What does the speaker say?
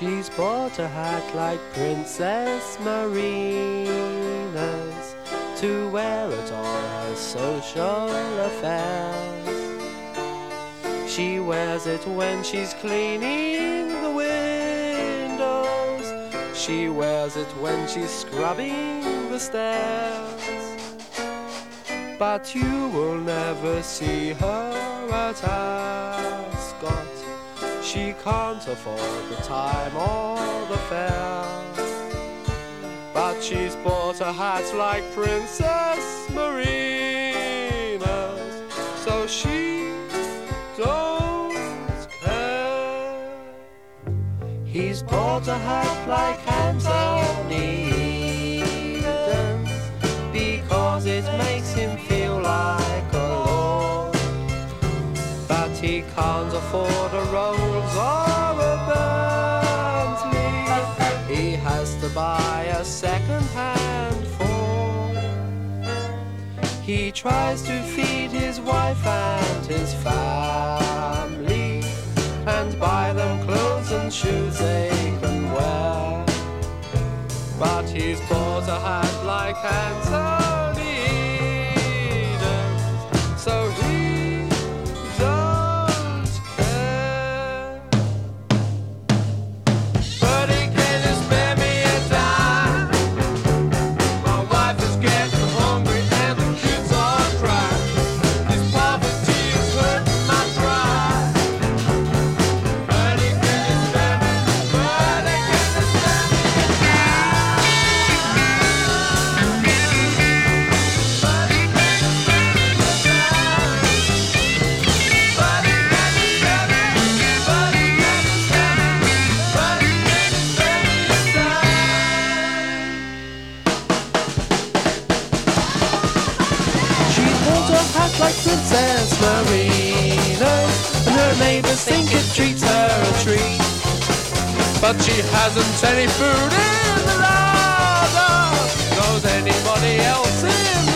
She's bought a hat like Princess Marina's to wear at all her social affairs. She wears it when she's cleaning the windows. She wears it when she's scrubbing the stairs. But you will never see her at Ascot. She can't afford the time or the fare. But she's bought a hat like Princess Marina's, so she don't care. He's bought a hat like Anthony Eden's because it makes him feel like a lord. But he can't afford a Rolls or a Bentley. He has to buy a second-hand Ford. He tries to feed his wife and his family and buy them clothes and shoes they can wear. But he's bought a hat like Anthony Eden's, so he don't care. But he can't spare me a dime. My wife is getting hungry and the kids are crying. This poverty is hurting my pride. But he can't spare me, but he can't spare me a dime. But he can't spare me a dime. But he can't spare me, but he can't spare me, but he can't spare me a dime. She bought a hat like Princess Marina's, and her neighbors think it treats her a treat. But she hasn't any food in the larder. Knows anybody else in